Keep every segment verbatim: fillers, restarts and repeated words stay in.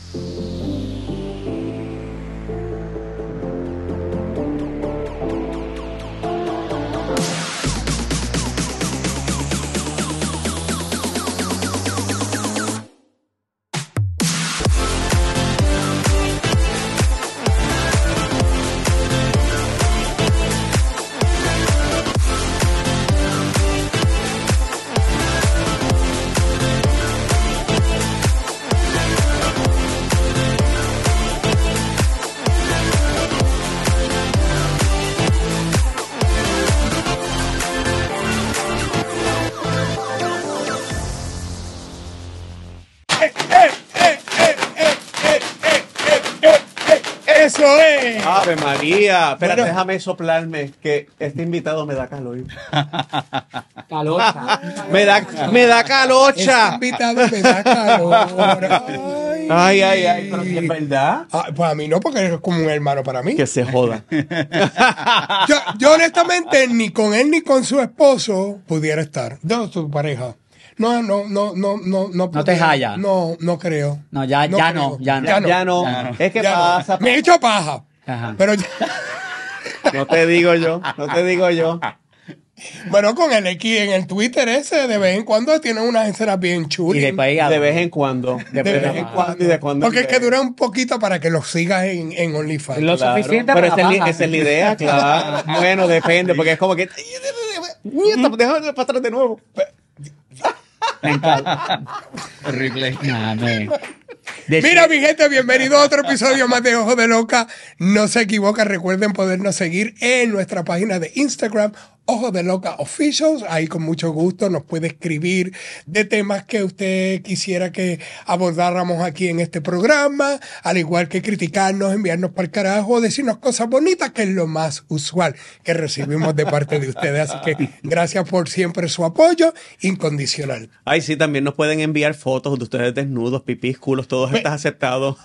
Eso es. Ave María. Espérate, Bueno. déjame soplarme, que este invitado me da calor. Calocha. Me da, me da calocha. Este invitado me da calor. Ay, ay, ay, pero si es verdad. Ah, pues a mí no, porque es como un hermano para mí. Que se joda. Yo, yo honestamente ni con él ni con su esposo pudiera estar. No, su pareja. No, no, no, no, no, no. No te pudiera. jaya. No, no creo. No, ya, ya no, creo. ya no. Ya no. Ya no. Ya no. Es que Ya no. pasa. Me he hecho paja. Ajá. Pero ya- No te digo yo, no te digo yo. bueno, con el X en el Twitter ese, de vez en cuando tiene unas escenas bien Y chulas. después ahí De vez en cuando. De, De vez en cuando y de cuando. Porque en es que vez. dura un poquito para que los sigas en, en OnlyFans. Lo Claro, suficiente pero para esa es, li- baja. esa es la idea, claro. Bueno, depende, porque es como que. Nieta, déjame para atrás de nuevo. Me encanta. Horrible. Nah, me- De Mira, hecho, mi gente, bienvenido a otro episodio más de Ojo de Loca. No se equivocan, recuerden podernos seguir en nuestra página de Instagram, Ojo de Loca Officials. Ahí con mucho gusto nos puede escribir de temas que usted quisiera que abordáramos aquí en este programa, al igual que criticarnos, enviarnos para el carajo, decirnos cosas bonitas, que es lo más usual que recibimos de parte de ustedes. Así que gracias por siempre su apoyo incondicional. Ay, sí, también nos pueden enviar fotos de ustedes desnudos, pipís, culos, todos estás aceptado.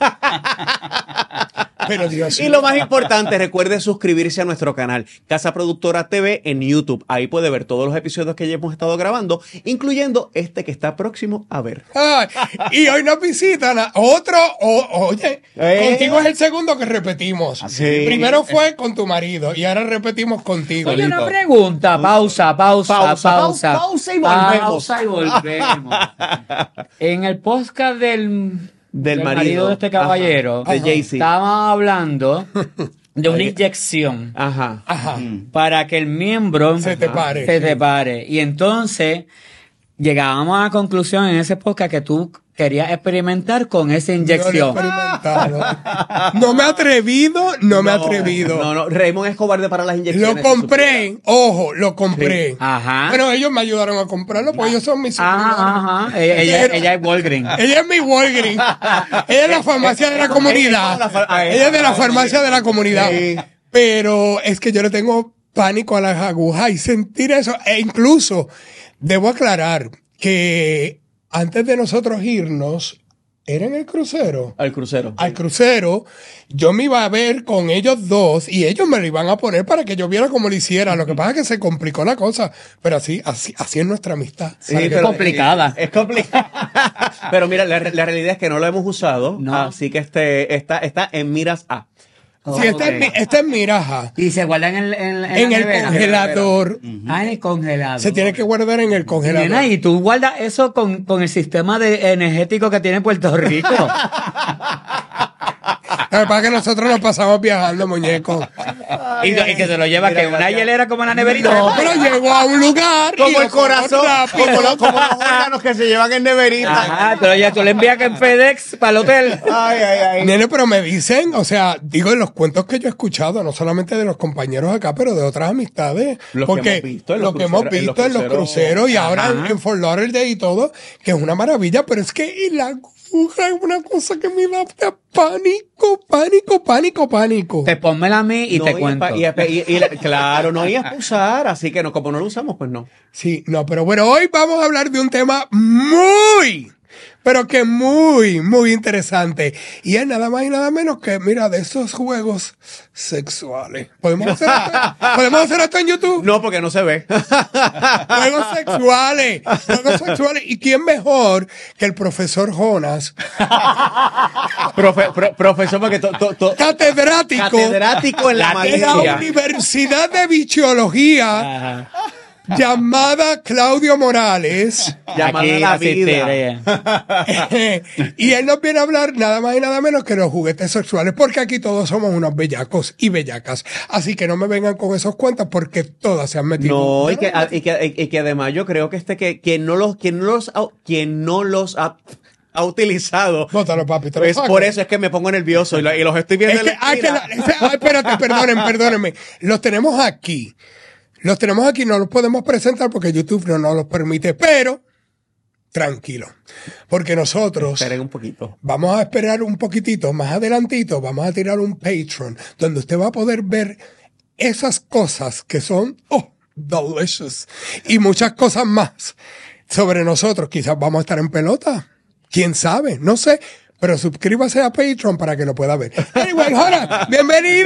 Pero Dios Y lo más importante, recuerde suscribirse a nuestro canal Casa Productora T V en YouTube. Ahí puede ver todos los episodios que ya hemos estado grabando, incluyendo este que está próximo a ver. Ay, y hoy nos visitan a otro, o- oye, Eh. contigo es el segundo que repetimos. Sí. Primero fue con tu marido y ahora repetimos contigo. Oye, una pregunta. Pausa, pausa, Pausa, pausa. pausa, pausa y volvemos. Pausa y volvemos. En el podcast del, Del marido. de este caballero, Ajá, de Jay-Z. estábamos hablando de una inyección Ajá. Ajá. para que el miembro Se te pare. se te pare. Y entonces llegábamos a la conclusión en ese podcast que tú querías experimentar con esa inyección. No lo he experimentado. No me he atrevido, no, me he atrevido. No, no, Raymond es cobarde para las inyecciones. Lo compré, ojo, lo compré. Sí. Ajá. Pero ellos me ayudaron a comprarlo porque ellos son mis Ajá, suscriptores. ajá. Ella, ella, Pero- ella es Walgreens. Ella es mi Walgreens. Ella es la farmacia de la comunidad. Ella es de la farmacia de la comunidad. Sí. Pero es que yo le tengo pánico a las agujas y sentir eso. E incluso, debo aclarar que antes de nosotros irnos, era en el crucero. Al crucero. Al crucero, yo me iba a ver con ellos dos y ellos me lo iban a poner para que yo viera cómo lo hiciera. Lo que pasa es que se complicó la cosa, pero así, así, así es nuestra amistad. Sí, Es pero- complicada. Es complicada. Pero mira, la, la realidad es que no lo hemos usado. No. Así que este está, está en miras A. Sí, esta es, mi- esta es miraja. Y se guarda en el, en, en En la el nevera. congelador. Ah, en el congelador. Se tiene que guardar en el congelador. Nena, y tú guardas eso con, con el sistema de energético que tiene Puerto Rico. Lo que pasa es que nosotros nos pasamos viajando, muñeco. y, y que se lo lleva Mira, que una gracias. hielera como la neverita. No, pero llegó a un lugar. y Como lo el corazón, cogió rápido. como, lo- como los órganos que se llevan en neverita. Ajá, pero ya tú le envías que en FedEx para el hotel. Ay, ay, ay. Nene, pero me dicen, o sea, digo en los cuentos que yo he escuchado, no solamente de los compañeros acá, pero de otras amistades. Los que porque hemos visto en lo los que hemos cruceros- en los visto en los cruceros. cruceros y ahora en, Ajá. en Fort Lauderdale y todo, que es una maravilla, pero es que y la aguja es una cosa que me da pánico, pánico, pánico, pánico. Te pónmela a mí y No, te es cuento. pa- y es pa- y- y la- claro, no es para usar, así que no, como no lo usamos, pues no. Sí, no, pero bueno, hoy vamos a hablar de un tema muy, pero que muy, muy interesante. Y es nada más y nada menos que, mira, de esos juegos sexuales. ¿Podemos hacer esto, ¿podemos hacer esto en YouTube? No, porque no se ve. Juegos sexuales. Juegos sexuales. ¿Y quién mejor que el profesor Jonas? Profe, pro, profesor, porque to, to, to, catedrático. Catedrático en la de materia. la Universidad de Biología. Ajá. Llamada Claudio Morales. Llamada Aquí a la asistiré. Y él nos viene a hablar nada más y nada menos que de los juguetes sexuales, porque aquí todos somos unos bellacos y bellacas. Así que no me vengan con esos cuentos porque todas se han metido. No, y que, y, que, y que además yo creo que este que quien no los, quien no los, ha- quien no los ha, ha utilizado. Bótalo, papi, te lo Es saco. por eso es que me pongo nervioso y, lo- y los estoy viendo Es que, en la ay, que esquina. la- ese- ay, espérate, perdonen, perdónenme. Los tenemos aquí. Los tenemos aquí, no los podemos presentar porque YouTube no nos los permite, pero tranquilo. Porque nosotros Esperen un poquito. vamos a esperar un poquitito, más adelantito, vamos a tirar un Patreon donde usted va a poder ver esas cosas que son, oh, delicious. Y muchas cosas más sobre nosotros. Quizás vamos a estar en pelota. ¿Quién sabe? No sé. Pero suscríbase a Patreon para que lo pueda ver. Anyway, Jona, bienvenido.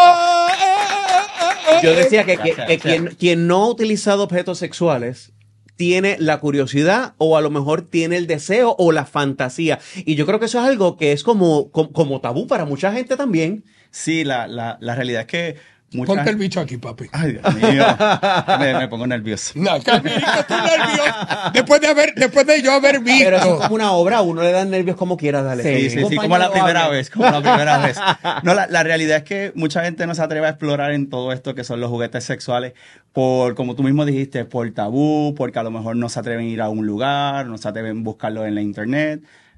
Yo decía que, que- que quien, quien no ha utilizado objetos sexuales tiene la curiosidad o a lo mejor tiene el deseo o la fantasía. Y yo creo que eso es algo que es como, como, como tabú para mucha gente también. Sí, la, la, la realidad es que mucha Ponte el bicho aquí, papi. Ay, Dios mío. me, me pongo nervioso. No, Camilito, estoy nervioso. Después de haber, después de yo haber visto. Pero eso es como una obra, a uno le dan nervios como quiera, dale. Sí, sí, sí, como la primera vez, como la primera vez. No, la, la realidad es que mucha gente no se atreve a explorar en todo esto que son los juguetes sexuales por, como tú mismo dijiste, por tabú, porque a lo mejor no se atreven a ir a un lugar, no se atreven a buscarlo en la internet.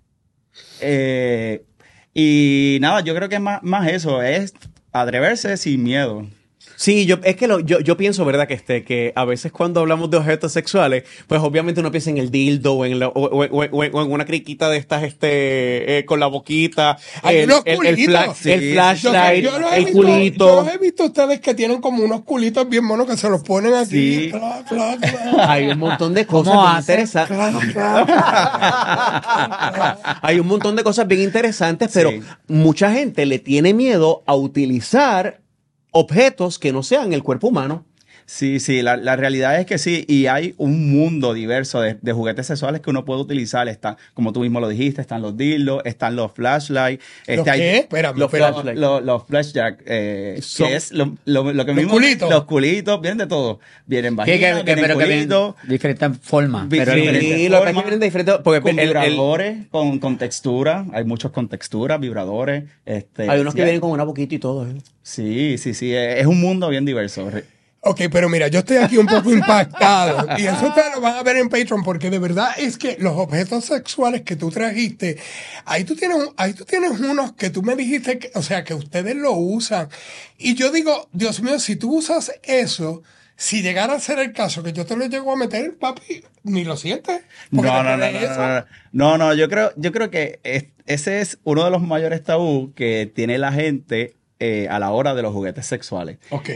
Eh, y nada, yo creo que es más, más eso, es atreverse sin miedo. Sí, yo, es que lo, yo, yo pienso, ¿verdad? Que este, que a veces cuando hablamos de objetos sexuales, pues obviamente uno piensa en el dildo o en, la, o, o- o- o en una criquita de estas, este, eh, con la boquita, Hay el, unos el, el, culitos. fla- Sí. el flashlight, Yo los he el visto- culito. Yo los he visto ustedes que tienen como unos culitos bien monos que se los ponen aquí. Sí. Clac, clac, clac. Hay un montón de cosas ¿Cómo bien hace? interesantes. Clac, clac, clac. Hay un montón de cosas bien interesantes, pero Sí. mucha gente le tiene miedo a utilizar objetos que no sean el cuerpo humano. Sí, sí, la, la realidad es que sí, y hay un mundo diverso de, de juguetes sexuales que uno puede utilizar. Están, como tú mismo lo dijiste, están los dildos, están los flashlights. ¿Los este, hay- qué? Espérame, los espérame. flashlights. Los, los flashjack, eh, Son- que es lo, lo, lo que Los mismo. culitos. Los culitos, vienen de todo. Vienen Que, vaginas, que, que, vienen pero que vienen culitos, diferentes formas. Vi- Pero sí, diferentes. Sí, lo que formas, vienen de diferentes, porque con el- el- vibradores, con, con textura. Hay muchos con textura, vibradores. Este, hay unos que sí, vienen con una boquita y todo. ¿eh? Sí, sí, sí. Es es un mundo bien diverso. Ok, pero mira, yo estoy aquí un poco impactado. Y eso ustedes lo van a ver en Patreon, porque de verdad es que los objetos sexuales que tú trajiste, ahí tú tienes, un- ahí tú tienes unos que tú me dijiste, que, o sea, que ustedes lo usan. Y yo digo, Dios mío, si tú usas eso, si llegara a ser el caso que yo te lo llego a meter, papi, ni lo sientes. Porque No, no, no, después no, de eso- no, no, no, no, yo creo, yo creo que es- ese es uno de los mayores tabú que tiene la gente eh, a la hora de los juguetes sexuales. Ok.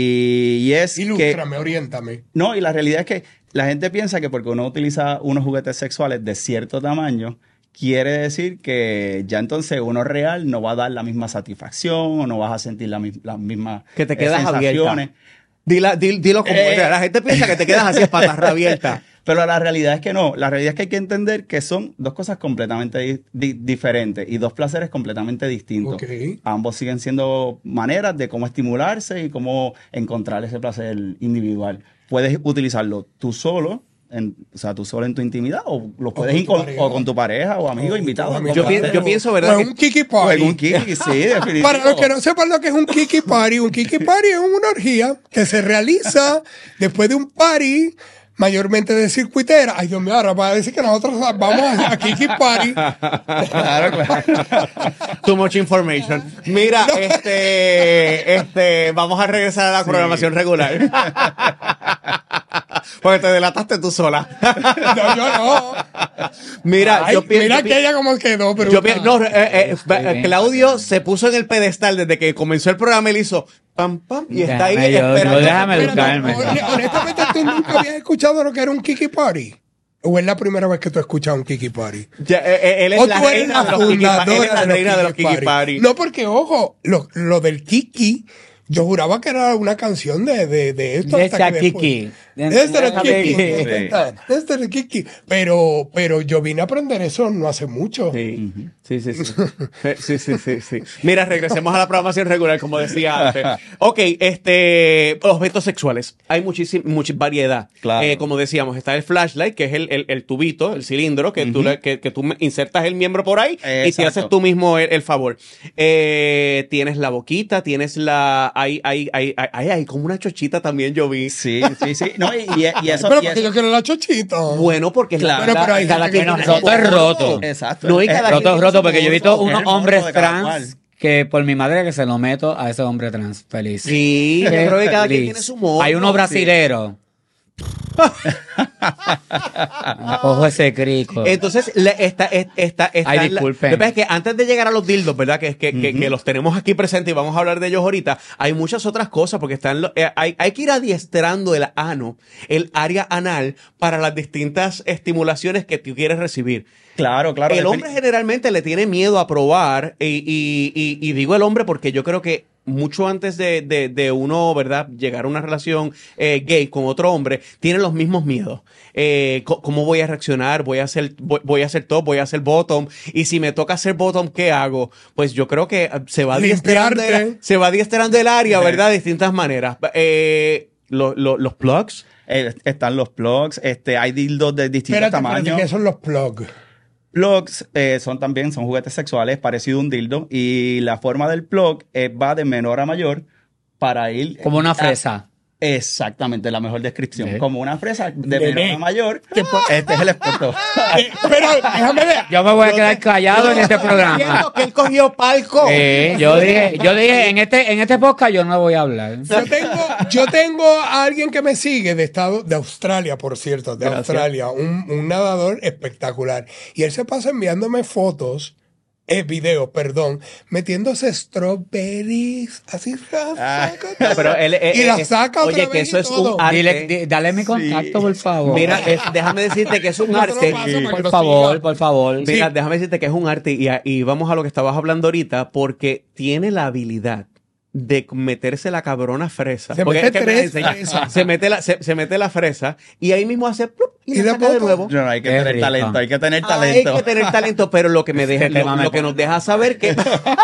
Y, y es que... Ilústrame, oriéntame. No, y la realidad es que la gente piensa que porque uno utiliza unos juguetes sexuales de cierto tamaño, quiere decir que ya entonces uno real no va a dar la misma satisfacción o no vas a sentir la, mi- las mismas Que te eh, quedas sensaciones. abierta. Dila, dil- dilo como Eh. es. La gente piensa que te quedas así, patas abiertas. Pero la realidad es que no. La realidad es que hay que entender que son dos cosas completamente di- di- diferentes y dos placeres completamente distintos. Ok. Ambos siguen siendo maneras de cómo estimularse y cómo encontrar ese placer individual. Puedes utilizarlo tú solo, en, o sea, tú solo en tu intimidad, o lo puedes con ir tu con, pareja. o con tu pareja o amigo O invitado. con como Yo placer. pienso- yo pienso, ¿verdad? O en que- un kiki O party. en un kiki, sí, definitivo. Para los que no sepan lo que es un kiki party, un kiki party es una orgía que se realiza después de un party, mayormente de circuitera. Ay, Dios mío, ahora va a decir que nosotros vamos a, a kiki party. Claro, claro. Too much information. Mira, este, este, vamos a regresar a la programación regular. Porque te delataste tú sola. No, yo no. Mira, Ay, yo pienso. mira que ella como quedó, pero. Yo pi- no, eh, eh, eh, bien. Claudio se puso en el pedestal desde que comenzó el programa y le hizo pam, pam, y está ahí Déjame yo- esperando. yo déjame Espérate, educarme. hon- honestamente, tú nunca habías escuchado lo que era un kiki party. ¿O es la primera vez que tú escuchas un Kiki Party? Ya, eh, él es ¿O la tú eres reina la de los Kiki Pa- él es la fundadora reina de los Kiki Party. No, porque, ojo, lo, lo del Kiki, yo juraba que era una canción de, de, de esto. De hasta que después- Kiki. Desde el Kiki. Sí. Desde el Kiki. Pero, pero yo vine a aprender eso no hace mucho. Sí, sí, sí, sí. Eh, sí, sí, sí, sí. Mira, regresemos a la programación regular, como decía antes. Ok, este, objetos sexuales. Hay muchísima, mucha variedad. Claro. Eh, como decíamos, está el flashlight, que es el, el, el tubito, el cilindro, que, tú, le- que, que tú insertas el miembro por ahí y te Exacto. haces tú mismo el, el favor. Eh, tienes la boquita, tienes la... Hay, hay, hay, hay, hay, hay como una chochita también yo vi. Sí, sí, sí. No, y, y- y eso... Pero y porque eso- yo quiero la chochita. Bueno, porque es la- Claro. Pero- pero hay Cada gente quien que- roto es roto. Exacto. No, y Es- cada Roto es quien roto, tiene porque su yo he visto modo. unos Es el modo hombres de cada trans cual. que por mi madre que se lo meto a ese hombre trans. Feliz. Sí, yo creo que cada quien Feliz. tiene su modo. Hay unos Sí. brasileros. Ojo ese crico. Entonces, le- esta, esta, esta, esta- Ay, la- disculpen. Lo que pasa es que antes de llegar a los dildos, ¿verdad? Que, que, que, que los tenemos aquí presentes y vamos a hablar de ellos ahorita, hay muchas otras cosas porque están lo- eh, hay, hay que ir adiestrando el ano, el área anal, para las distintas estimulaciones que tú quieres recibir. Claro, claro. El defini- hombre generalmente le tiene miedo a probar, y, y- y- y digo el hombre porque yo creo que mucho antes de, de- de uno, ¿verdad?, llegar a una relación eh, gay con otro hombre, tiene los mismos miedos. Eh, co- ¿Cómo voy a reaccionar? ¿Voy a hacer voy, voy a hacer top? ¿Voy a hacer bottom? Y si me toca hacer bottom, ¿qué hago? Pues yo creo que eh, se va adiestrando, Limpiarte. el- se va adiestrando el área, ¿verdad?, de distintas maneras. Eh, lo- lo- los plugs. eh, están los plugs, este, hay dildos de distintos Espérate, espérate, tamaños. ¿qué son los plugs? Plugs eh, son también son juguetes sexuales parecido a un dildo y la forma del plug eh, va de menor a mayor para ir Como una a- fresa. Exactamente, la mejor descripción. Sí. Como una fresa de Bebé. menor a mayor. Este es el experto. Eh, Pero déjame ver. Yo me voy a quedar callado en este programa. Entiendo que él cogió palco. Eh, yo dije, yo dije, en este, en este podcast yo no voy a hablar. Yo tengo, yo tengo a alguien que me sigue de estado, de Australia, por cierto, de Gracias. Australia, un, un nadador espectacular. Y él se pasa enviándome fotos, eh, videos, perdón, metiéndose strawberries, así, Ah. saca, Pero él, eh, y la eh, saca oye, otra que vez eso y es todo. un arte. Dile, di- dale mi contacto, por favor. Mira, es- déjame decirte que es un No te lo arte. paso para que por lo favor, siga. por favor. Mira, déjame decirte que es un arte y, y vamos a lo que estabas hablando ahorita, porque tiene la habilidad de meterse la cabrona fresa. Se Porque mete es que me tres enseña- fresas. se mete la se, se mete la fresa y ahí mismo hace plup, y, Y la la saca de bota. nuevo. No, no, hay que Qué tener rico. talento, hay que tener Hay talento. que tener talento, pero lo que me deja, Este tema lo, me lo que pone- nos deja saber que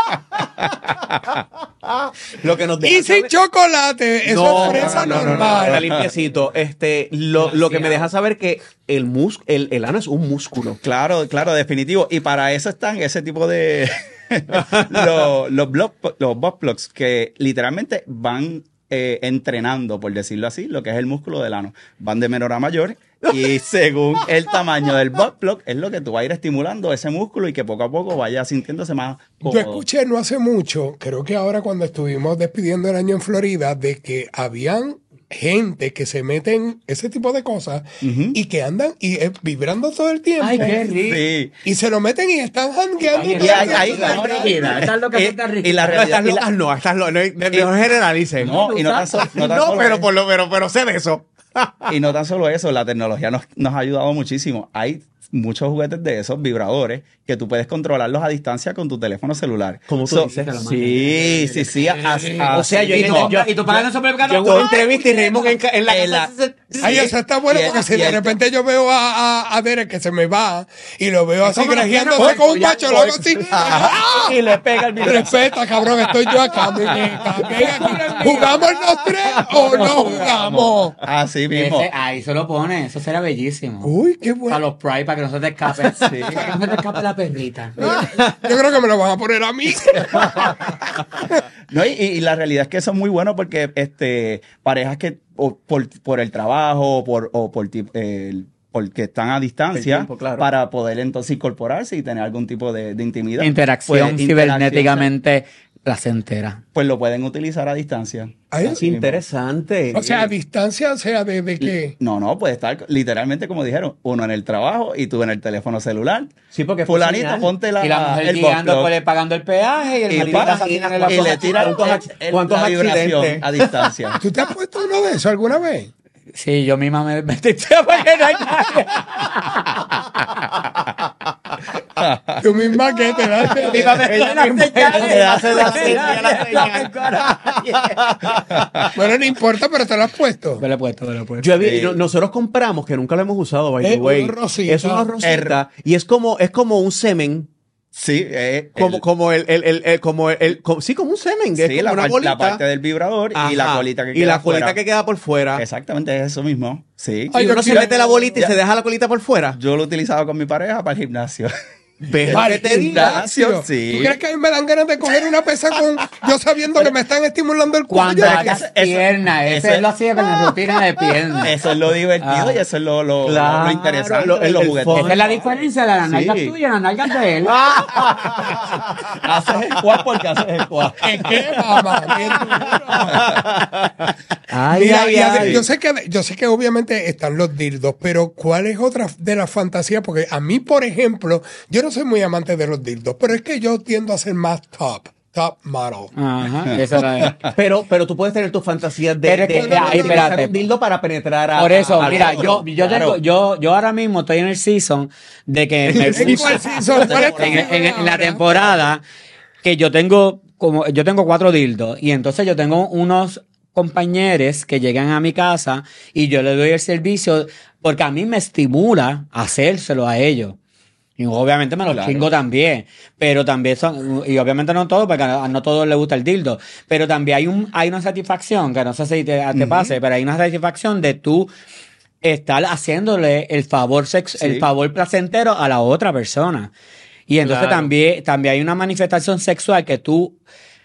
lo que nos deja Y sin saber- chocolate, eso es fresa no, no, no, no, normal. está limpiecito. Este, lo, lo que me deja saber que el mus, el, el ano es un músculo. Claro, claro, definitivo. Y para eso están ese tipo de los, los, block, los butt plugs que literalmente van eh, entrenando, por decirlo así, lo que es el músculo del ano. Van de menor a mayor y según el tamaño del butt plug es lo que tú vas a ir estimulando ese músculo y que poco a poco vaya sintiéndose más Yo cómodo. escuché no hace mucho, creo que ahora cuando estuvimos despidiendo el año en Florida, de que habían gente que se meten ese tipo de cosas y que andan y, eh, vibrando todo el tiempo. Ay, qué rico. Sí. Y se lo meten y están jangueando. Ay, todo y el ahí- día. ahí- Esta es lo que Y- está rico. y la No, realidad- estás y la- locas, no, estás lo, no, no, no generalices. No, y no tan solo, no tan No, solo pero, eso. por lo, pero, pero sé de eso. Y no tan solo eso, la tecnología nos, nos ha ayudado muchísimo. Hay muchos juguetes de esos vibradores que tú puedes controlarlos a distancia con tu teléfono celular. Como tú So- dices. Sí, sí, sí. as- as- O sea, yo, ¿Y yo, tú- yo, y tú pagando yo, supermercado? yo en una entrevista y reímos en, ca- en la En casa. la- Ay, eso está bueno Y el- porque si y de el- repente yo veo a, a, a Derek que se me va y lo veo así ¿Cómo no grajeándose quiero? con un Ya macho, voy. lo hago así. ¡Ah! Y le pega el video. Respeta, cabrón, estoy yo acá. me- me cagué aquí. ¿Jugamos los tres o no jugamos? Así mismo. Ese- ahí se lo pone, eso será bellísimo. Uy, qué Para bueno. los Pride, para que no se te escape. Sí. Para que no se te escape la perrita. Yo creo que me lo van a poner a mí. No, y, y la realidad es que eso es muy bueno porque este parejas que o por, por el trabajo o por, o por ti- el- porque están a distancia El tiempo, claro. para poder entonces incorporarse y tener algún tipo de, de intimidad. Interacción Pues, interacción, cibernéticamente placentera. pues lo pueden utilizar a distancia. Ay, Es interesante. o sea, a distancia, o sea, ¿de, de qué? No, no, puede estar literalmente como dijeron, uno en el trabajo y tú en el teléfono celular. Sí, porque es por fulanito, señal. ponte la, Y la mujer el guiando, butt pues, plug. pagando el peaje y el y, marido pa- asesina en y la le zona. tira ¿Cuántos el- ac- el- cuántos la vibración accidentes? a distancia. ¿Tú te has puesto uno de eso alguna vez? Sí, yo misma me metí porque no hay nadie. Tú misma que te das. Yo misma me doy las señales. Le hace la señal, la señal. Bueno, no importa, pero te lo has puesto. Me lo he puesto, me lo he puesto. Yo he vi- no- nosotros compramos, que nunca lo hemos usado, by the Es way. una rosita. Es una rosita y es como, es como un semen. Sí, eh, Como, el- como el, el, el, el- como el, el- como- sí, como un semen. es sí, como la, una par- bolita. la parte del vibrador y la Ajá. colita que Y queda la colita afuera. que queda por fuera. Exactamente, es eso mismo. Sí. Ay, Y yo uno se quiero- mete la bolita y Ya. se deja la colita por fuera. Yo lo he utilizado con mi pareja para el gimnasio. Ve Para que el te diga. gimnasio. Sí. ¿Tú crees que a mí me dan ganas de coger una pesa con yo sabiendo que me están estimulando el Cuando cuello? hagas eso- eso- piernas, eso ese es- lo hacía con la rutina de piernas. Eso es lo divertido Ah. y eso es lo, lo, Claro, lo interesante lo- de los el juguetes. fun. Esa es la diferencia de las nalgas Sí. tuyas y las nalgas de él. Haces el cual porque haces el cual. ¿Qué, qué, mamá? Bien duro. Ay, Mira, ay, y ade- ay. yo sé que yo sé que obviamente están los dildos, pero ¿cuál es otra de las fantasías? Porque a mí, por ejemplo, yo no soy muy amante de los dildos, pero es que yo tiendo a ser más top, top model. Ajá, esa era. Pero, pero tú puedes tener tus fantasías de, Pero es de, que, de ahí, utilizar espérate. un dildo para penetrar a. Por eso, a- al mira, otro. yo, yo, Claro. tengo, yo, yo ahora mismo estoy en el season de que me ¿En cuál season? ¿Cuál es tu en, en- en la ahora? temporada que yo tengo como yo tengo cuatro dildos y entonces yo tengo unos compañeros que llegan a mi casa y yo les doy el servicio porque a mí me estimula hacérselo a ellos. Y obviamente me los Claro. chingo también, pero también son, y obviamente no todo, porque a no todos les gusta el dildo, pero también hay un, hay una satisfacción, que no sé si te, te pase, pero hay una satisfacción de tú estar haciéndole el favor sex, Sí. el favor placentero a la otra persona. Y entonces Claro. también, también hay una manifestación sexual que tú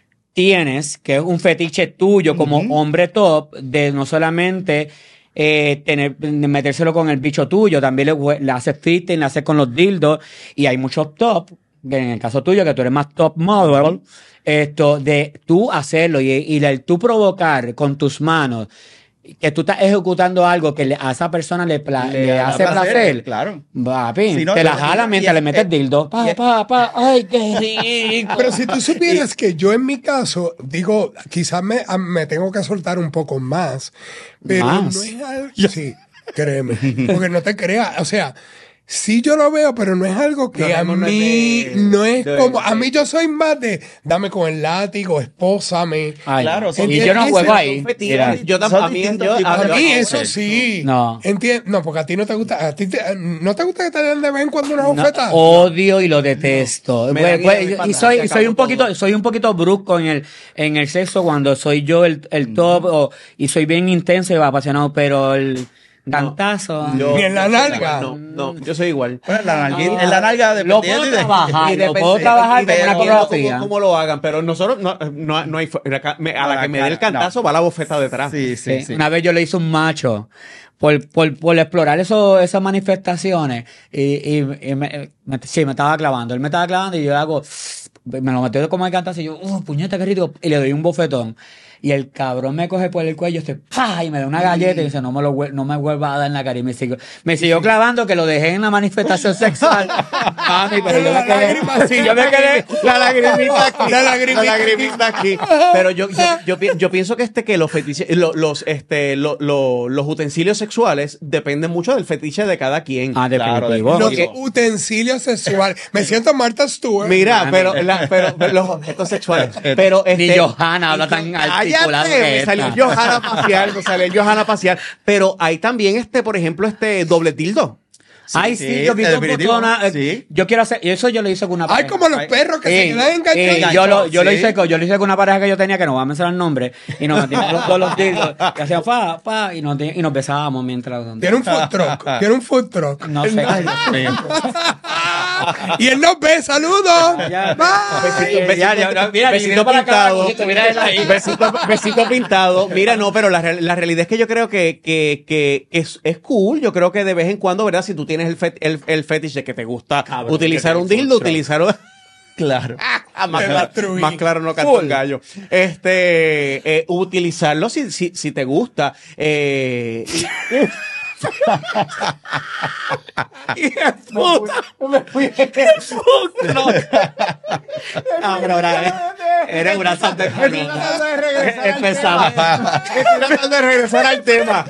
tienes, que es un fetiche tuyo como hombre top, de no solamente eh, tener, metérselo con el bicho tuyo, también le, hue- le haces fitting, le haces con los dildos, y hay muchos top, que en el caso tuyo, que tú eres más top model, esto, de tú hacerlo y, y el tú provocar con tus manos que tú estás ejecutando algo que le- a esa persona le, pla- Le le da hace placer, placer. claro. Papi, Sí, no, te la y- jala y- mientras y- le metes y- dildo. Pa, y- pa, pa. Ay, qué rico. Pero si tú supieras que yo en mi caso, digo, quizás me, a- me tengo que soltar un poco más, pero Más. no es algo... Sí, créeme, porque no te creas, o sea... Sí, yo lo veo, pero no es algo que No, a no, no es mí de- no es de- como. A de- mí yo soy más de dame con el látigo, espósame. Ay, Claro, no. son- y yo no ese- juego son ahí. fetiches. Mira. Yo Son tampoco. A mí, distintos yo, tipos a A de mí- mí fetiches. eso sí. No. Entiendo. No, porque a ti no te gusta. A ti te- no te gusta que te den de vez en cuando una No, bofeta. odio y lo detesto. Me Pues- da pues, miedo, y me soy, pasa, soy un acabo poquito, todo. soy un poquito brusco en el, en el sexo cuando soy yo el, el top o- y soy bien intenso y apasionado, pero el cantazo. yo- Ni en la yo soy nalga. igual, No, no, yo soy igual. Bueno, la nalguita- No. en la nalga Lo puedo dependiendo de- trabajar, Y lo depende- puedo trabajar y con una dependiendo coreografía. cómo, cómo lo hagan, pero nosotros no, no, no hay fu- a la que me dé el cantazo va la bofeta detrás. Sí, sí, Sí, sí. Una vez yo le hice un macho por, por, por explorar eso, esas manifestaciones y, y, y me, me- sí, me estaba clavando. Él me estaba clavando y yo le hago, me lo metió como el cantazo y yo, uh, puñeta, qué rico, y le doy un bofetón. Y el cabrón me coge por el cuello, este, ¡pah! Y me da una galleta y dice, no me lo vuel- no me vuelva a dar en la cara. Y me siguió, me siguió clavando que lo dejé en la manifestación sexual. Mami, pero yo me La quedé, lágrima, sí, yo me quedé, La lagrimita aquí. La lagrimita La lagrimita aquí. Pero yo, yo, yo, pi- yo pienso que este que los fetiches, lo- los, este, lo- lo- los utensilios sexuales dependen mucho del fetiche de cada quien. Ah, Claro, definitivo. Los Porque- utensilios sexuales. Me siento Martha Stewart. Mira, pero, la- pero, pero los objetos sexuales. Pero Ni este, Johanna habla tan Cállate, articulado que me esta. salió Johanna pasear, me salió Johanna pasear. Pero hay también este, por ejemplo, este doble tildo. Ay, sí, sí, yo vi dos definitivo, botonas, eh, sí. Yo quiero hacer, y eso yo lo hice con una Ay, pareja. como los Ay, perros que se Ey, quedan enganchados. ey, yo lo, yo lo Sí. hice con, yo lo hice con una pareja que yo tenía que no voy a mencionar el nombre y nos metíamos los dos los dildos y hacíamos fa, fa y nos, y nos besábamos mientras Tiene un food truck. Tiene un food truck. no sé. Y él nos ve. Saludos. Ya. Bye. Besito, ya, ya, mira, besito vino para acá, pintado, besito, mira él ahí. besito, besito pintado. Mira, no, pero la, real- la realidad es que yo creo que, que, que es, es cool. Yo creo que de vez en cuando, ¿verdad? Si tú tienes el, fet, el, el fetish de que te gusta Cabrón, utilizar que un te dildo, gusta. utilizar un... Claro. Ah, más, Te claro, destruí. más claro no canta un gallo. Este, eh, utilizarlo si, si, si te gusta. Eh, y- ¡Hija de puta! No, pero, bravo. Eres una santa Estoy tratando de regresar al tema. Estoy tratando de regresar al tema.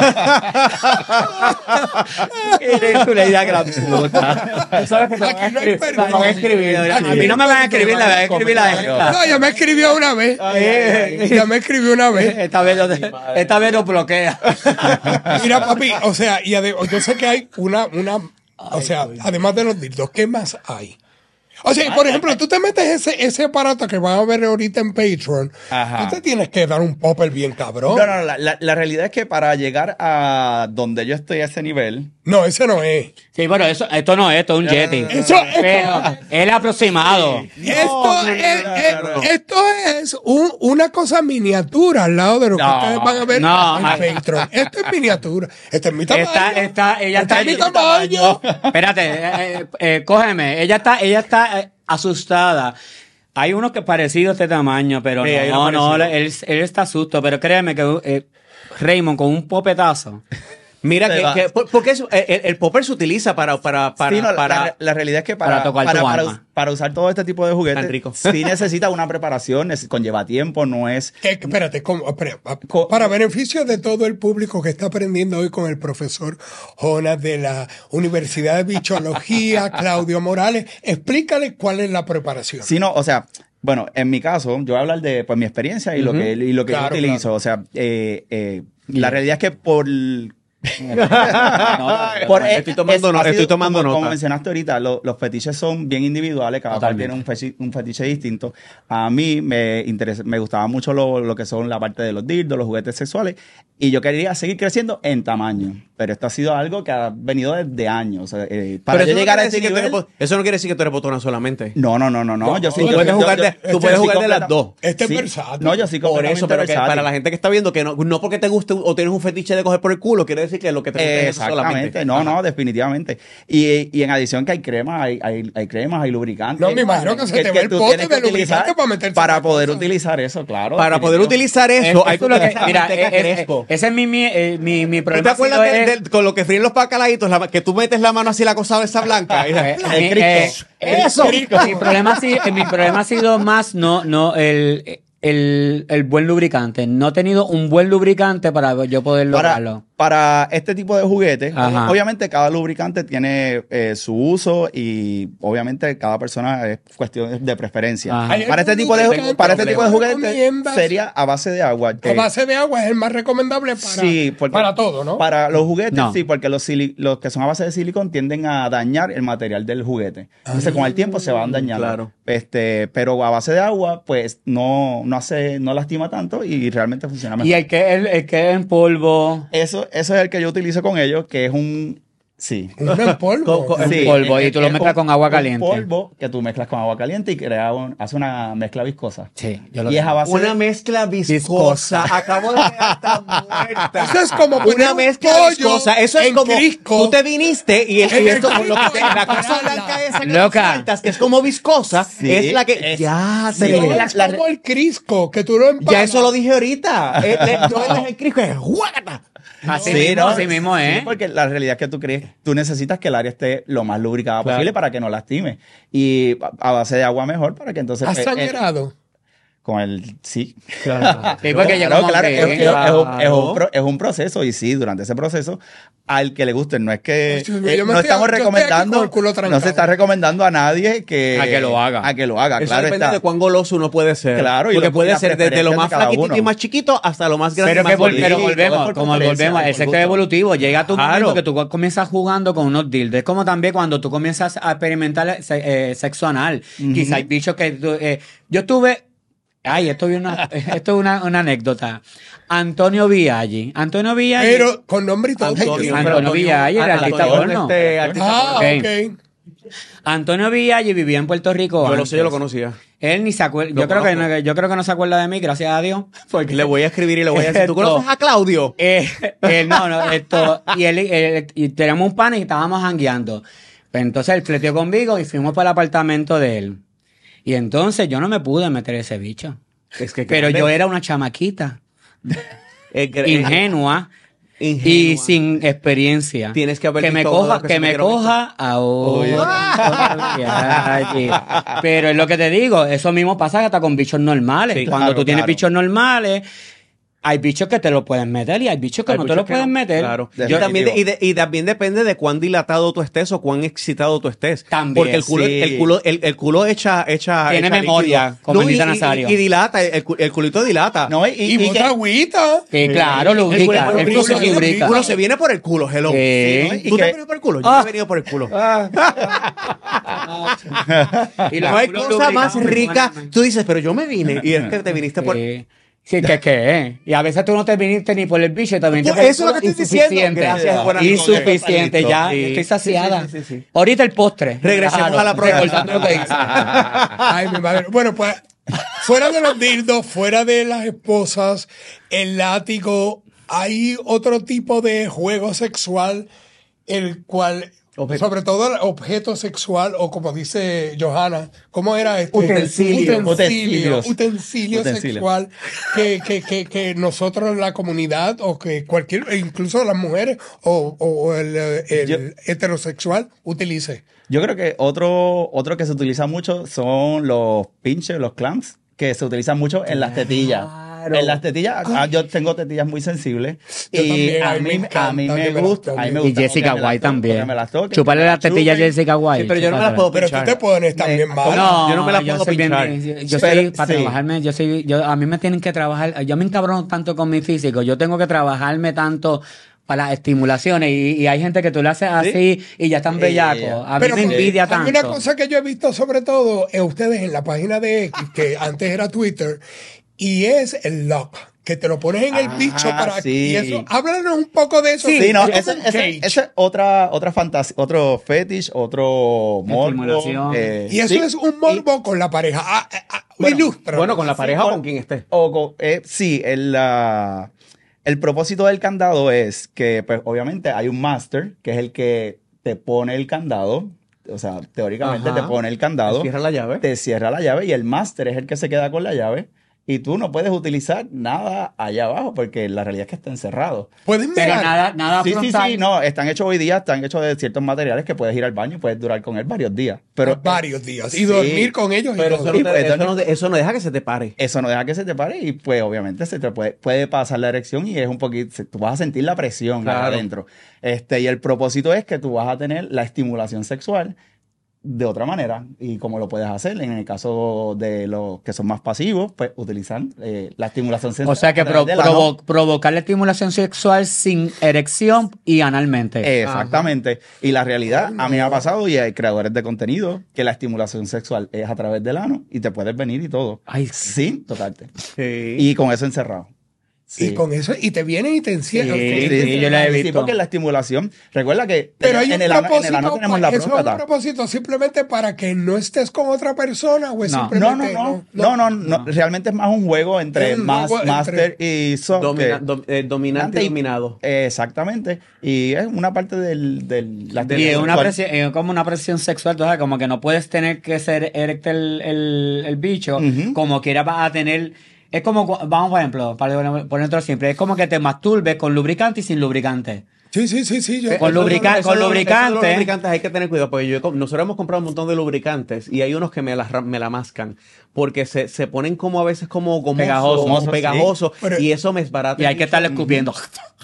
Eres una idea gran puta. Tú sabes que te van a Aquí no hay escribir. perdón. te van a escribir. A mí no me van a escribir, la van a escribir la de esta. No, ya me escribió una vez. Ya me escribió una vez. Esta vez, lo- esta vez lo bloquea. Mira, papi, o sea, y ade- yo sé que hay una, una, o sea, además de los dildos, ¿qué más hay? O sea, por ejemplo, tú te metes ese, ese aparato que van a ver ahorita en Patreon, Ajá. tú te tienes que dar un popper bien cabrón. No, no, no, la, la- la realidad es que para llegar a donde yo estoy a ese nivel, No, ese no es. Sí, bueno, eso, esto no es, esto es un Yeti. Eso es- Pero es el aproximado. Esto, no, no, es, no, es- no, no. esto es un- una cosa miniatura al lado de lo que No, ustedes van a ver no, en ay. Patreon. Esto es miniatura. Este es mi tamaño. Está, está, ella Este está es mi tamaño. Espérate, eh, eh, eh, cógeme. Ella está, ella está eh, asustada. Hay unos que parecidos de este tamaño, pero Sí, hay no, uno no, parecido. él, él está asusto. Pero créeme que eh, Raymond con un popetazo. Mira, Se que, va. que- por- porque eso, el, el- el popper se utiliza para, para, para, sí, no, la- para- la, la realidad es que para, para tocar para, tu para alma. us- para usar todo este tipo de juguetes, Tan rico. sí necesita una preparación, neces- conlleva tiempo, no es... Que- que- espérate, ¿cómo? Espera, pa- para beneficio de todo el público que está aprendiendo hoy con el profesor Jonas de la Universidad de Bichología, Claudio Morales, explícale cuál es la preparación. Sí, no, o sea, bueno, en mi caso, yo voy a hablar de pues, mi experiencia y lo que, y lo que Claro, yo utilizo. claro. O sea, eh, eh, la realidad es que por... No, por- Estoy tomando es- no- ha sido estoy tomando como, nota. Como mencionaste ahorita, lo- los fetiches son bien individuales, cada cual Totalmente. tiene un, fechi- un fetiche distinto. A mí me interesa, me gustaba mucho lo, lo que son la parte de los dildos, los juguetes sexuales, y yo quería seguir creciendo en tamaño. Pero esto ha sido algo que ha venido desde años. O sea, eh, para Pero yo eso no llegar a quiere ese decir que tú nivel... eres bo- eso no quiere decir que tú eres botona solamente. No, no, no, no, no. Yo sí, Tú yo- puedes yo- jugar yo- de, yo- tú puedes yo- jugar yo- de las dos. Este Sí. es versátil. No, yo sí Por completamente eso, pero que versátil. para la gente que está viendo que no, no porque te guste o tienes un fetiche de coger por el culo, quiere decir que lo que te gusta es eso Exactamente, solamente. no, Ajá. no, definitivamente. Y, y en adición que hay cremas, hay, hay, hay cremas, hay lubricantes. No, me imagino que se te va el tú pote tienes que de lubricante utilizar para meterse Para esa poder cosa. utilizar eso, claro. Para poder definitivamente. utilizar eso, hay Eso que es lo que- utilizar mira, manteca eh, eh, Crespo. ese es mi, mi, eh, mi, mi ¿Tú problema. te ha sido acuerdas de- es- de- con lo que fríen los bacalaitos? La- que tú metes la mano así la cosa esa blanca. y- Eh, El mi- Cristo. eh, ¡Eso! Mi, mi problema ha sido, mi problema ha sido más no, no el, el, el buen lubricante. No he tenido un buen lubricante para yo poder Para, lograrlo. para este tipo de juguetes, Ajá. obviamente cada lubricante tiene eh, su uso y obviamente cada persona es cuestión de preferencia. Ajá. ¿Hay Para este algún tipo de lubricante para este que tipo de juguetes recomiendas? sería a base de agua. A Eh, base de agua es el más recomendable para, Sí, porque- para todo, ¿no? Para los juguetes, No. sí, porque los, sili- los que son a base de silicón tienden a dañar el material del juguete. Entonces, con el tiempo se van dañando. claro. Este, pero a base de agua, pues no, no hace, no lastima tanto y realmente funciona mejor. Y el que, el, el que es en polvo. Eso, eso es el que yo utilizo con ellos, que es un. Sí. Uno en polvo. Co- co- En polvo, y tú lo es mezclas un- con agua un caliente. polvo que tú mezclas con agua caliente y crea un- hace una mezcla viscosa. Sí, yo lo Y es a base Una de- mezcla viscosa. Viscosa. Acabo de quedar tan muerta. Eso es como poner una un mezcla pollo viscosa. Eso es en como Crisco. tú te viniste y, el, En y esto, el lo que te- Crisco, la cosa empanada. blanca esa que Loca. tú sueltas, que es como viscosa, Sí, es la que es- ya Sí, se No, la- es como el Crisco, que tú lo empanas. ya eso lo dije ahorita. Eh, le- tú metes el Crisco y es ¡guácata! Así Sí, mismo, ¿no? así mismo, ¿eh? Sí, porque la realidad es que tú crees, tú necesitas que el área esté lo más lubricada Claro. posible para que no lastime. Y a a base de agua mejor para que entonces. ¿Has eh, eh, sangrado? con el. Sí. Sí, porque llegó Claro, un claro, hombre, es, ¿eh? es- es un, es un Claro. pro- es un proceso y sí, durante ese proceso, al que le guste, no es que Yo me eh, estoy- no estamos yo estoy aquí recomendando, con el culo trancado. no se está recomendando a nadie que A que lo haga. a que lo haga, Eso claro depende está. de cuán goloso uno puede ser. Claro, y Porque lo- y puede la ser desde lo preferencia más de cada flaquitito uno. y más chiquito hasta lo más grande. y Pero, más que vol- gordito. pero todo es volvemos, por como preferencia, volvemos, por el sexo gusto. evolutivo. Llega tu Claro. momento que tú comienzas jugando con unos dildos. Es como también cuando tú comienzas a experimentar se- eh, sexo anal. Quizá hay bichos que... tú, eh, yo estuve... Ay, esto es una, esto es una, una anécdota. Antonio Viaggi. Antonio Viaggi... Pero con nombre y todo. Antonio, Antonio pero Villa, el artista Antonio, porno. este artista Ah, Ok. ok. Antonio Viaggi vivía en Puerto Rico. Yo lo antes. sé, yo lo conocía. Él ni se acuerda. Lo Yo creo, que conozco. no, yo creo que no se acuerda de mí, gracias a Dios. Porque Le voy a escribir y le voy a decir, ¿tú Esto- conoces a Claudio? Eh, eh, no, no, esto. Y él, él- y tenemos un pan y estábamos jangueando. Pues entonces él fleteó conmigo y fuimos para el apartamento de él. Y entonces yo no me pude meter ese bicho. Es que Pero yo era una chamaquita, Eh, eh, ingenua. Ingenua. y sin experiencia. Tienes que haber que me visto todo coja, lo que que, se me metieron coja ahora. Pero es lo que te digo, eso mismo pasa hasta con bichos normales. Sí, Cuando claro, tú tienes claro. bichos normales, hay bichos que te lo pueden meter y hay bichos que Hay no te muchos lo que pueden no. meter. Claro. Definitivo. Y también, de- y, de- y también depende de cuán dilatado tú estés o cuán excitado tú estés. También, Porque el culo, sí. el culo, el, el culo echa, echa. Tiene echa memoria, líquido. como No, dice y, y- Nazario. Y, dilata, el, cu- el culito dilata. No, y, Y, y- y bota que- agüita. Que claro, el, lubrica. culo, El el culo se culo se viene- lubrica. el culo se viene por el culo, hello. Sí. ¿No? Y ¿Tú te que- has venido por el culo? Yo Ah. me he venido por el culo. Y No la hay culo cosa lubricada, más rica. perdóname. Tú dices, pero yo me vine. Y es que te viniste por. Sí. Sí, que qué. Y a veces tú no te viniste ni por el bicho, te viniste Pues por el eso es lo que culo. estoy diciendo. Insuficiente. Gracias, buena Insuficiente, amigo. ya. Sí. Estoy saciada. Sí, sí, sí, sí. Ahorita el postre. Regresemos a la prueba. Recordando lo que dice. Ay, mi madre. Bueno, pues, fuera de los dildos, fuera de las esposas, el látigo, hay otro tipo de juego sexual, el cual, Objeto. sobre todo el objeto sexual, o como dice Johanna, ¿cómo era este? Utensilio. Utensilio, Utensilios. utensilio Utensilios. sexual que, que, que, que nosotros, la comunidad, o que cualquier, incluso las mujeres, o, o el, el Yo- heterosexual, utilice. Yo creo que otro, otro que se utiliza mucho son los pinches, los clamps, que se utilizan mucho en las tetillas. Claro. En las tetillas, ah, yo tengo tetillas muy sensibles. Yo y también, a a mí me mí, a mí encanta me que me las gusta. A mí me toquen. Y gusta Jessica que me las White toquen, también. que me las toquen, Chúpale que me la las tetilla a chupen. Jessica White. Sí, pero yo no me las puedo Pero tú pinchar. te pones también Me- mal. No, Yo no me la yo puedo soy bien- pinchar. yo- yo Pero, soy, para sí. trabajarme, yo soy, yo, a mí me tienen que trabajar, yo me encabrono tanto con mi físico, yo tengo que trabajarme tanto para las estimulaciones y, y hay gente que tú le haces así y ya están Sí, bellacos. ya. A mí Pero me porque envidia hay tanto. una cosa que yo he visto sobre todo en ustedes en la página de X, que antes era Twitter, y es el lock, que te lo pones en el Ah, bicho para... sí. Y eso, háblanos un poco de eso. Sí, no, Es ese, como un ese, cage. ese es otra, otra fantasía, otro fetish, otro morbo. Estimulación. eh, Y eso sí. es un morbo con la pareja. Ah, ah, ah, Bueno, ilustra. Bueno, con la pareja o con- con quien esté. O con- eh, sí, el, la- el propósito del candado es que, pues, obviamente hay un master, que es el que te pone el candado. O sea, teóricamente Ajá. te pone el candado, Cierra la llave. te cierra la llave y el master es el que se queda con la llave. Y tú no puedes utilizar nada allá abajo porque la realidad es que está encerrado. Pueden Pero mirar. nada, nada Sí, sí, frontal. sí, no, están hechos hoy día, están hechos de ciertos materiales que puedes ir al baño y puedes durar con él varios días. Pero varios días. Y Sí. dormir con ellos y Pero todo. eso no, Y te- pues, eso, ¿dónde- no, de- eso no deja que se te pare. eso no deja que se te pare y pues obviamente se te puede, puede pasar la erección y es un poquito, se- tú vas a sentir la presión Claro. acá adentro. Este, y el propósito es que tú vas a tener la estimulación sexual de otra manera y como lo puedes hacer en el caso de los que son más pasivos, pues utilizan eh, la estimulación sexual. O sea que a través pro- del ano. provo- provocar la estimulación sexual sin erección y analmente. Exactamente. Y la realidad, a mí me ha pasado y hay creadores de contenido que la estimulación sexual es a través del ano y te puedes venir y todo. Ay, Sin tocarte. Sí. Y con eso encerrado. Y con eso, y te vienen y te encierran. Sí, Con- sí, yo la he Sí, visto. porque la estimulación, recuerda que Pero hay en, un el ano, en propósito, el ano tenemos la ¿eso es un próstata. propósito simplemente para que no estés con otra persona o es No. No, simplemente... no, no, no, no, no, realmente es más un juego entre Es un mas- juego master entre- y soft. Domina- que- dom- eh, dominante y dominado. Exactamente. Y es una parte del... del la Y es una sexual. presión, es como una presión sexual, tú sabes, como que no puedes tener que ser erecto el, el, el bicho, Ujú. como quiera vas a tener. Es como, cu- vamos por ejemplo, para ponerlo simple, es como que te masturbes con lubricante y sin lubricante. Sí, sí, sí, sí. Yo, Con Eso de- lubrica- eso con de- lubricante. eso de los lubricantes hay que tener cuidado, porque yo he com- nosotros hemos comprado un montón de lubricantes y hay unos que me la, ra- me la mascan, porque se, se ponen como a veces como gomoso, Pegajoso. como Sí. pegajoso, Pero- y eso me esbarata. Y hay que estarle escupiendo.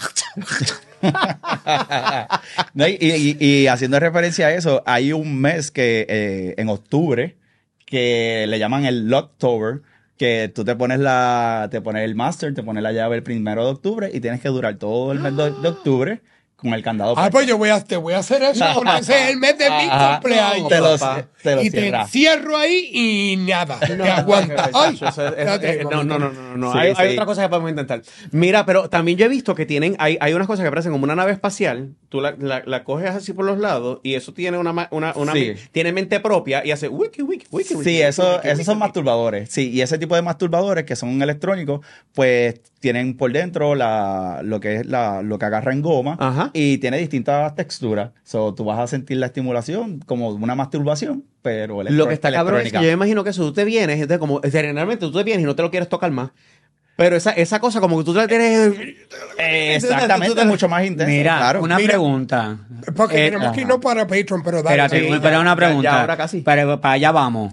No, y, y- y haciendo referencia a eso, hay un mes que eh, en octubre que le llaman el Locktober, que tú te pones la, te pones el master, te pones la llave el primero de octubre y tienes que durar todo el mes de, de octubre con el candado. Ah, pues yo voy a, te voy a hacer eso porque ese es el mes de mi Ajá. cumpleaños. Te lo, papá. te lo y te cierra. encierro ahí y nada. te aguanta. Ay, Eso es- es- espérate, eh, un no, no, momento. no, no, no. Sí, hay, hay sí. otra cosa que podemos intentar. Mira, pero también yo he visto que tienen, hay, hay unas cosas que parecen como una nave espacial. Tú la, la, la coges así por los lados y eso tiene una, ma- una, una Sí. tiene mente propia y hace wiki, wiki, wiki, wiki. Sí, eso, wiki, esos wiki, son wiki. masturbadores. Sí, y ese tipo de masturbadores que son electrónicos, pues tienen por dentro la, lo que es la, lo que agarra en goma Ajá. y tiene distintas texturas. So, tú vas a sentir la estimulación como una masturbación, pero electro- Lo que está cabrón es que electrónica. yo me imagino que eso tú te vienes, entonces como generalmente tú te vienes y no te lo quieres tocar más. Pero esa, esa cosa como que tú la tienes... Eh, exactamente, mucho más intenso. Mira, claro. una Mira, pregunta. Porque Eh, tenemos que irnos para Patreon, pero dale. Espérate, sí, pero ya, una ya, pregunta. ya, ahora casi. Pero para allá vamos.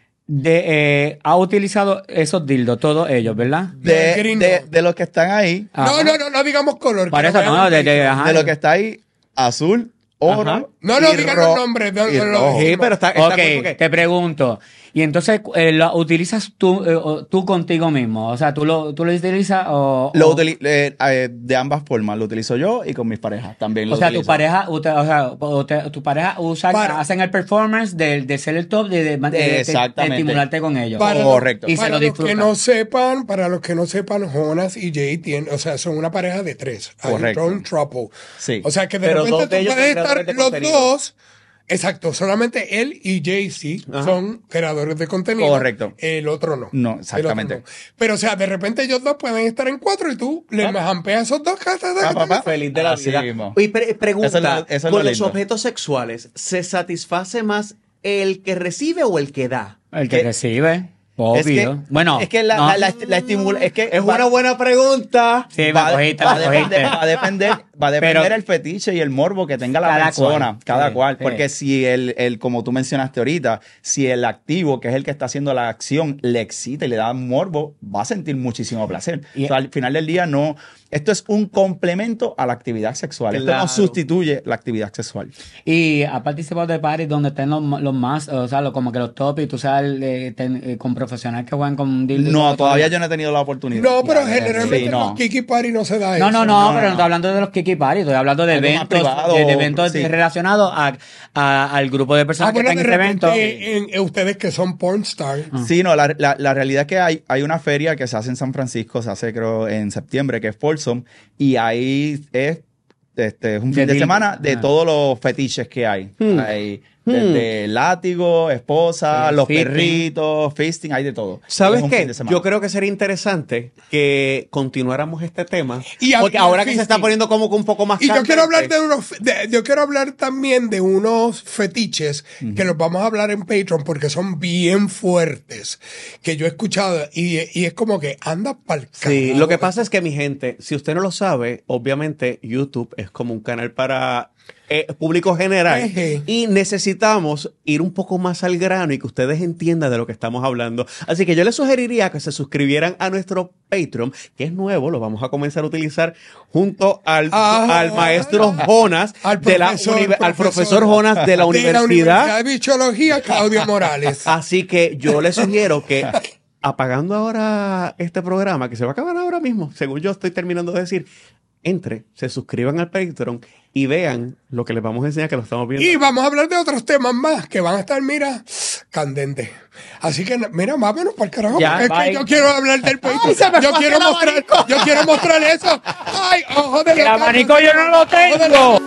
De, eh, ha utilizado esos dildos, todos ellos, ¿verdad? De De, green de, no. de los que están ahí, Ajá. No, no, no, no digamos color. Para que eso no no, vean de, de- Patreon. ajá. de los que está ahí, azul, oro. Ajá. No, no, y digan ro- los nombres. de- y de los- rojo. Sí, pero está... está Ok, cool porque- te pregunto. Y entonces, eh, ¿lo utilizas tú, eh, o- tú contigo mismo? O sea, ¿tú lo, tú lo utilizas o...? Lo o- utili- eh, eh, de ambas formas, lo utilizo yo y con mis parejas también lo O sea, tu utilizo. pareja, ute- o sea, o te- tu pareja usa, Para- hacen el performance de, de ser el top, de, de, de- de- de Exactamente. estimularte con ellos. Para Correcto. Los, Y se para lo los que disfrutan. no sepan, para los que no sepan, Jonas y Jay tienen, o sea, son una pareja de tres. Hay Correcto. un trouble. Sí. O sea que de Pero repente dos de tú ellos puedes son estar creadores de los contenido. dos. Exacto, solamente él y Jay-Z Ajá. son creadores de contenido. Correcto. El otro no. No, El otro exactamente. no. Pero, o sea, de repente ellos dos pueden estar en cuatro y tú le Ah. majampeas esos dos casas. Ah, papá. Feliz de la Así vida. mismo. Oye, pre- pregunta, Eso es lo- eso es con lo los lindo. objetos sexuales, ¿se satisface más el que recibe o el que da? El que Eh, recibe, obvio. Es que, bueno, es que la, no. la, la- la estimula, es que Es va- una buena pregunta. Sí, me va, cogiste, va me a depender, cogiste. va a depender, va a depender Pero- el fetiche y el morbo que tenga la Cada persona, cual. cada Sí, cual. sí. Porque si el, el, como tú mencionaste ahorita, si el activo, que es el que está haciendo la acción, le excita y le da morbo, va a sentir muchísimo placer. Y- O sea, al final del día, no. Esto es un complemento a la actividad sexual. Esto Claro. no sustituye la actividad sexual. Y ha participado de parties donde estén los, los más, o sea, lo- como que los top y tú sabes, eh, ten- eh, con profesionales que juegan con dildo. y No, todo, todavía todo. yo no he tenido la oportunidad. No, pero Ya, generalmente sí, en no. los Kiki Party no se da eso. No, no, no, no, pero no no. estoy hablando de los Kiki Party, estoy hablando de Algo más eventos, privado, de, de eventos sí. relacionados a, a- al grupo de personas Ah, bueno, que de están en ese evento. repente en- en ustedes que son porn stars. Sí, no, la, la, la realidad es que hay, hay una feria que se hace en San Francisco, se hace creo en septiembre, que es Folsom, y ahí es, este, es un De fin de dildo. semana de Ah. todos los fetiches que hay. Hmm. Hay desde látigo, esposa, Sí, los fisting. perritos, fisting, hay de todo. ¿Sabes Es un qué? fin de semana. Yo creo que sería interesante que continuáramos este tema. Y a- porque y ahora el que se está fisting. poniendo como que un poco más Y yo candente. quiero hablar de unos, de- yo quiero hablar también de unos fetiches que los vamos a hablar en Patreon porque son bien fuertes, que yo he escuchado y, y es como que anda pa'l Sí, carajo. lo que pasa es que mi gente, si usted no lo sabe, obviamente YouTube es como un canal para eh, público general Eje. y necesitamos ir un poco más al grano y que ustedes entiendan de lo que estamos hablando. Así que yo les sugeriría que se suscribieran a nuestro Patreon, que es nuevo, lo vamos a comenzar a utilizar junto al, Ah, al maestro Jonas, al de la profesor, univer- al profesor profesor Jonas de la de la universidad. Universidad de Biología, Claudio Morales. Así que yo les sugiero que apagando ahora este programa, que se va a acabar ahora mismo, según yo estoy terminando de decir, entre, se suscriban al Patreon y vean lo que les vamos a enseñar, que lo estamos viendo. Y vamos a hablar de otros temas más que van a estar, mira, candentes. Así que, mira, vámonos para el carajo. Ya, porque es bye. que yo quiero hablar del Patreon. Ay, se me yo fue quiero el mostrar, abanico. yo quiero mostrar eso. Ay, ojo de El loca. abanico yo no lo Ojo de tengo.